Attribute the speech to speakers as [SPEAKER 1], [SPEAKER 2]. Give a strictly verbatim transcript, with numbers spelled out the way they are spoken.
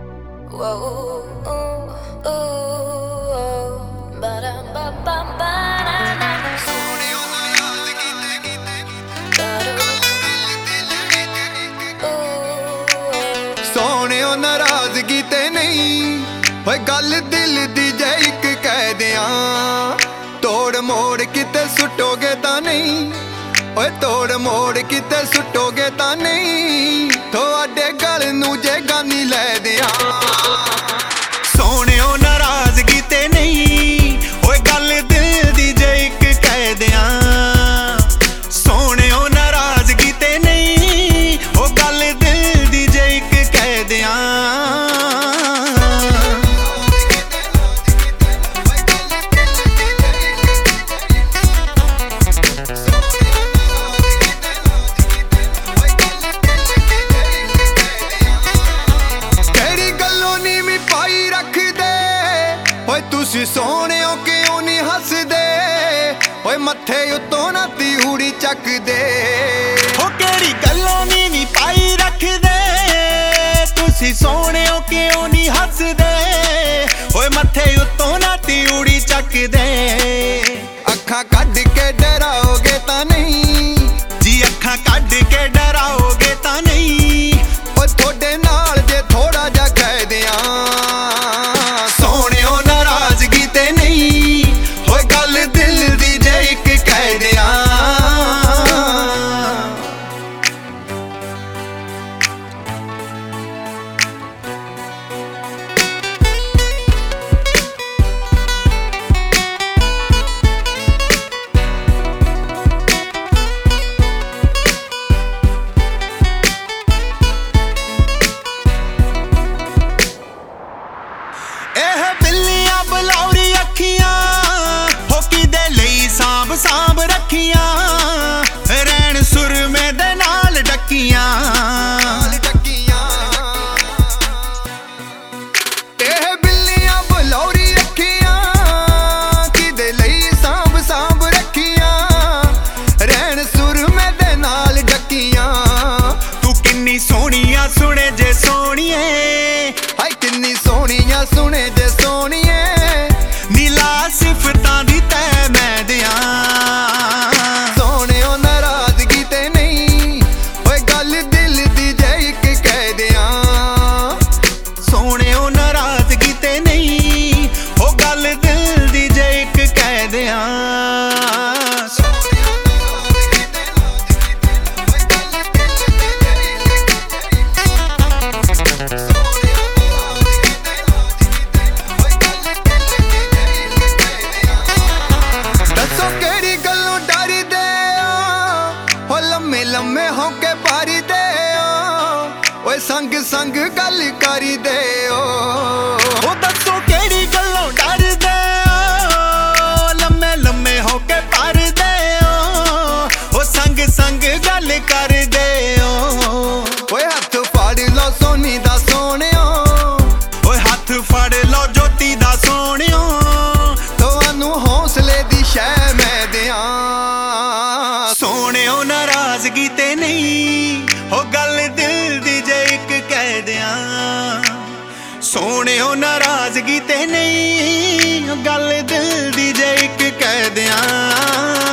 [SPEAKER 1] Whoa, ooh, ooh, ba-dum-ba-bum-ba-na-na.
[SPEAKER 2] ਸੋਹਣਿਓ ਨਾਰਾਜ਼ਗੀ ਤੇ ਨਹੀਂ ਓਏ ਗੱਲ ਦਿਲ ਦੀ ਜੇ ਇੱਕ ਕਹਿ ਦਿਆਂ ਤੋੜ ਮੋੜ ਕਿਤੇ ਸੁੱਟੋਗੇ ਤਾਂ ਨਹੀਂ ਓਏ ਤੋੜ ਮੋੜ ਕਿਤੇ ਸੁੱਟੋਗੇ ਤਾਂ ਨਹੀਂ ਤੁਹਾਡੇ ਗਲ ਨੂੰ ਜੇ ਗਾਨੀ ਲੈ ਦਿਆਂ ਸੋਹਣਿਓ ਨਾਰਾਜ਼ਗੀ ਤੇ ਨਹੀਂ ਓਏ ਗੱਲ ਦਿਲ ਦੀ ਜੇ ਇੱਕ ਕਹਿ ਦਿਆਂ ਸੋਹਣਿਓ ਨਾਰਾਜ਼ਗੀ ਤੇ ਨਹੀਂ ਓ ਗੱਲ ਦਿਲ ਦੀ ਜੇ ਇੱਕ ਕਹਿ ਦਿਆਂ ਤੁਸੀਂ ਸੋਹਣਿਓ ਕਿਉਂ ਨਹੀਂ ਹੱਸਦੇ ਓਏ ਮੱਥੇ ਉੱਤੋਂ ਨਾ ਤਿਉੜੀ ਚੱਕਦੇ ਹੋ ਕਿਹੜੀ ਗੱਲੋਂ ਨੀ ਨੀ ਪਾਈ ਰੱਖਦੇ ਤੁਸੀਂ ਸੋਹਣਿਓ ਕਿਉਂ ਨਹੀਂ ਹੱਸਦੇ ਓਏ ਮੱਥੇ ਉੱਤੋਂ ਨਾ ਤਿਉੜੀ ਚੱਕਦੇ ਅੱਖਾਂ ਕੱਢ ਕੇ ਡਰਾਓਗੇ ਤਾਂ ਨਹੀਂ ਜੀ ਅੱਖਾਂ ਕੱਢ ਕੇ ਡਰਾਓਗੇ ਤਾਂ ਨਹੀਂ ਓਏ ਤੁਹਾਡੇ ਨਾਲ ਜੇ ਥੋੜਾ ਜਿਹਾ ਕਹਿ ਦਿਆਂ ਸਾਂਭ ਰੱਖੀਆਂ ਰਹਿਣ ਸੁਰਮੇ ਦੇ ਨਾਲ ਡੱਕੀਆਂ ਇਹ ਬਿੱਲੀਆਂ ਬਲੌਰੀ ਅੱਖੀਆਂ ਕਿਦੇ ਲਈ ਸਾਂਭ ਸਾਂਭ ਰੱਖੀਆਂ ਰਹਿਣ ਸੁਰਮੇ ਦੇ ਨਾਲ ਡੱਕੀਆਂ ਤੂੰ ਕਿੰਨੀ ਸੋਹਣੀਆਂ ਸੁਣੇ ਜੇ ਸੋਹਣੀਏ ਹਾਏ ਕਿੰਨੀ ਸੋਹਣੀਆਂ ਸੁਣੇ ਜੇ ਸੋਹਣੀਏ ਨੀਲਾ ਸਿਫਤਾਂ ਦੀ ਤੈ ਮੈਂ ਦਿਆਂ ਸੋਹਣਿਓ ਨਾਰਾਜ਼ਗੀ ਤੇ ਨਹੀਂ ਓਏ ਗੱਲ ਦਿਲ ਦੀ ਜੇ ਇੱਕ ਕਹਿ ਦਿਆਂ ਸੋਹਣਿਓ ਨਾਰਾਜ਼ਗੀ ਤੇ ਨਹੀਂ ਓ ਗੱਲ ਦਿਲ ਦੀ ਜੇ ਇੱਕ ਕਹਿ ਦਿਆਂ ਲੰਮੇ ਹੋ ਕੇ ਪਾਰੀ ਦੇ ਓਏ ਸੰਗ ਸੰਗ ਗੱਲ ਕਰੀ ਦੇ ਓ ਦੱਸੋ ਕਿਹੜੀ ਗੱਲੋਂ ਡਰਦੇ ਓ ਲੰਮੇ ਲੰਮੇ ਹੋ ਕੇ ਪਾਰੀ ਦੇ ਓ ਸੰਗ ਸੰਗ ਗੱਲ ਕਰਦੇ ਓ ਓਏ ਹੱਥ ਫੜ ਲਓ ਸੋਨੀ ਦਾ ਸੋਹਣਿਓ ਓਏ ਹੱਥ ਫੜ ਲਓ ਜੋਤੀ ਦਾ ਸੋਹਣਿਓ ਤੁਹਾਨੂੰ ਹੌਸਲੇ ਦੀ ਸ਼ੈ ਮੈਂ ਦਿਆਂ ਸੋਹਣਿਓ ਨਾਰਾਜ਼ਗੀ ਤੇ ਨਹੀਂ ਹੋ ਗੱਲ ਦਿਲ ਦੀ ਜੇ ਇੱਕ ਕਹਿ ਦਿਆਂ ਸੋਹਣਿਓ ਨਾਰਾਜ਼ਗੀ ਤੇ ਨਹੀਂ ਗੱਲ ਦਿਲ ਦੀ ਜੇ ਇੱਕ ਕਹਿ ਦਿਆਂ